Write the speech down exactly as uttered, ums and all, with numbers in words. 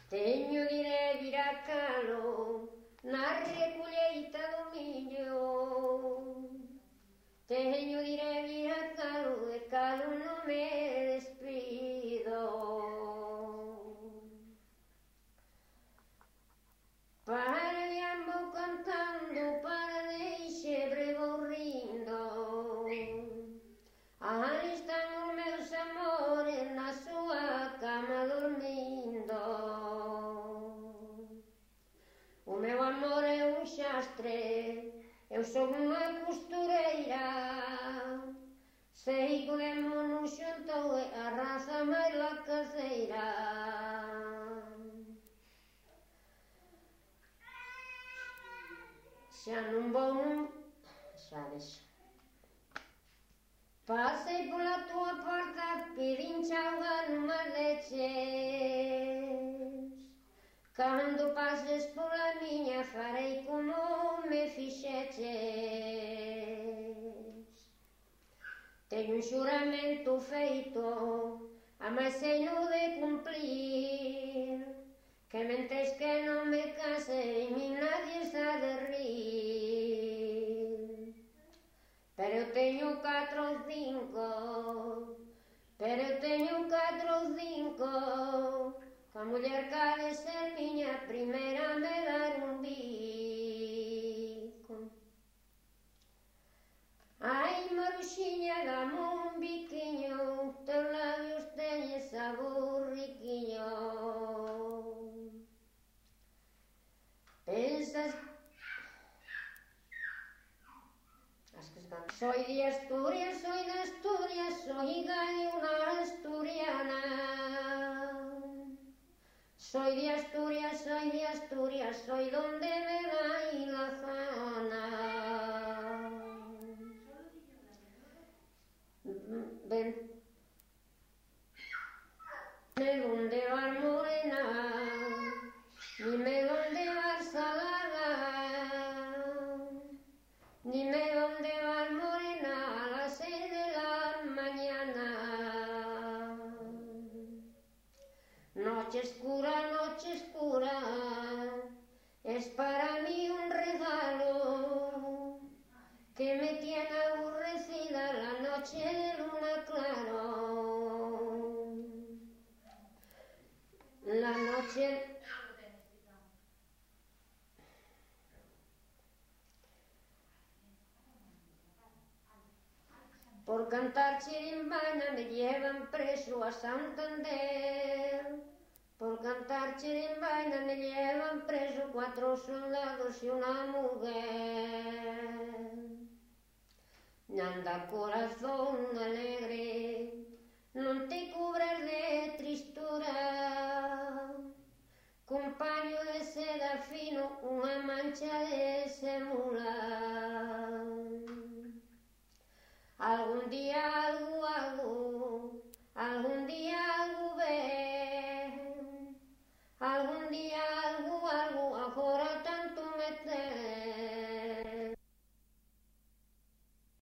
Teño de ir a vir a calo na recolleita do millo. Teño de ir a vir a calo, de calo non me despido. Para bien vou cantando, para deixebre vou rindo. Ali están os meus amores na súa cama dormindo. O meu amor é un xastre, eu son unha costureira. Sei que o demo non xuntou a raza máis la caseira. Xa non vou non... xa deixo. Pasei pola túa porta, pedín chauga numas leches. Cando pases pola miña farei como me fixeches. Teño un xuramento feito, a máis seino de cumplir, que mentes que non me case en min nadie se ha de rir. Pero eu teño catro ou cinco, pero eu teño catro ou cinco, que a muller que ha de ser miña primeira me dar un bico. Ai, Maruxiña, dame un biquiño, teus labios teñen sabor riquiño. Pensas... Soy de Asturias, soy de Asturias, soy hija de una asturiana. Soy de Asturias, soy de Asturias, soy donde me da la gana. Ven, me donde vas morena, dime dónde vas salada, dime dónde vas morena a las seis de la mañana. Noche oscura, noche oscura, es para mí un regalo que me tiene aborrecida la noche de luna claro. La noche... Por cantar chirimbaina me llevan preso a Santander. Por cantar chirimbaina me llevan preso cuatro soldados y una mujer. Anda corazón alegre, non te cubras de tristura, cun paño de seda fino unha mancha de semula. Algún día algo hago, algún día